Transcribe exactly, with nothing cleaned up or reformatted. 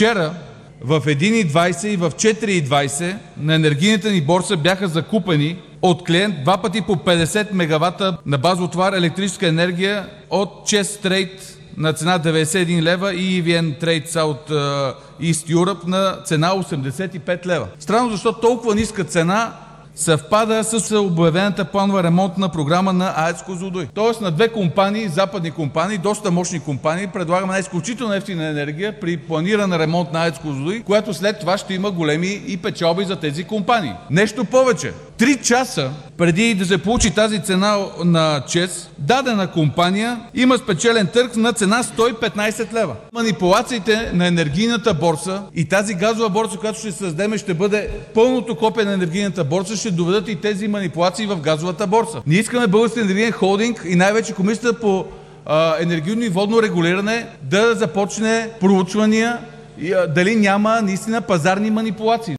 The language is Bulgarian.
Вчера в един и двайсет и в четири и двайсет на енергийната ни борса бяха закупени от клиент два пъти по петдесет мегавата на базов товар електрическа енергия от ЧЕЗ Трейд на цена деветдесет и един лева и и ви ен Trade South East Europe на цена осемдесет и пет лева. Странно защо толкова ниска цена съвпада с обявената планова ремонтна програма на АЕЦ Козлодуй. Тоест на две компании, западни компании, доста мощни компании, предлагаме една изключително евтина енергия при планиран ремонт на АЕЦ Козлодуй, която след това ще има големи и печалби за тези компании. Нещо повече. Три часа преди да се получи тази цена на ЧЕЗ, дадена компания има спечелен търг на цена сто и петнайсет лева. Манипулациите на енергийната борса и тази газова борса, която ще създадем, ще бъде пълното копие на енергийната борса, ще доведат и тези манипулации в газовата борса. Ние искаме Български енергиен холдинг и най-вече Комисията по а, енергийно и водно регулиране да започне проучвания и, а, дали няма наистина пазарни манипулации.